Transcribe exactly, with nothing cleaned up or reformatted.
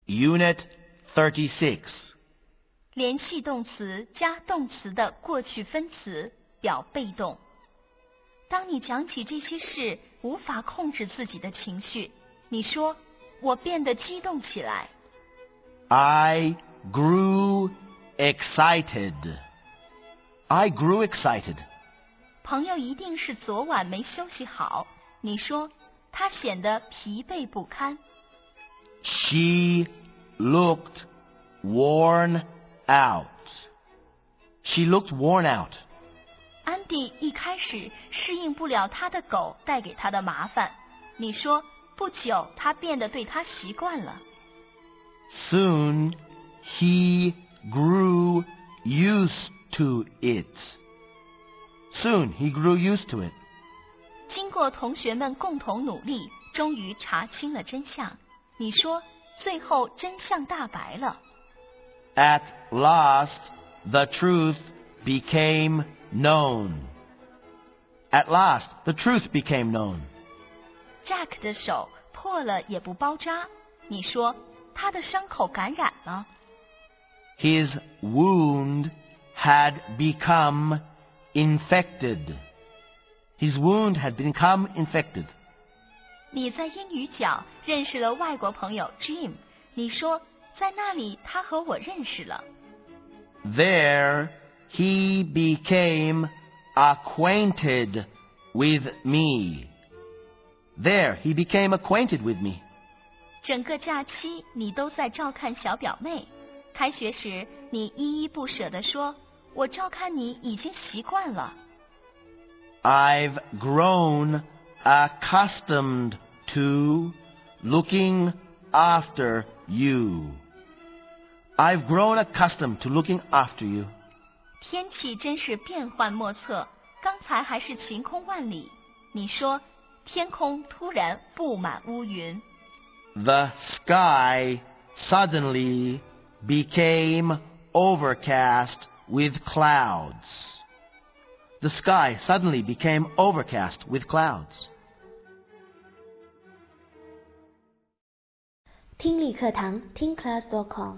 Unit thirty-six. 联系动词加动词的过去分词，表被动。当你讲起这些事，无法控制自己的情绪，你说我变得激动起来。 I grew excited. I grew excited. 朋友一定是昨晚没休息好，你说他显得疲惫不堪。 She looked worn out. She looked worn out. 安迪一开始适应不了他的狗带给他的麻烦，你说不久他变得对他习惯了。 Soon he grew used to it. Soon he grew used to it. 经过同学们共同努力，终于查清了真相。你说最后真相大白了。 At last, the truth became known. At last, the truth became known. Jack 的手破了也不包扎，你说他的伤口感染了。 His wound had become infected. His wound had become infected. 你在英语角认识了外国朋友 Jim， 你说在那里他和我认识了。 There he became acquainted with me. There he became acquainted with me. 整个假期你都在照看小表妹，开学时你依依不舍地说，我照看你已经习惯了。 I've grown accustomed to looking after you. I've grown accustomed to looking after you. 天气真是变幻莫测，刚才还是晴空万里，你说天空突然布满乌云。 The sky suddenly became overcast with clouds. The sky suddenly became overcast with clouds. 听力课堂听 class dot com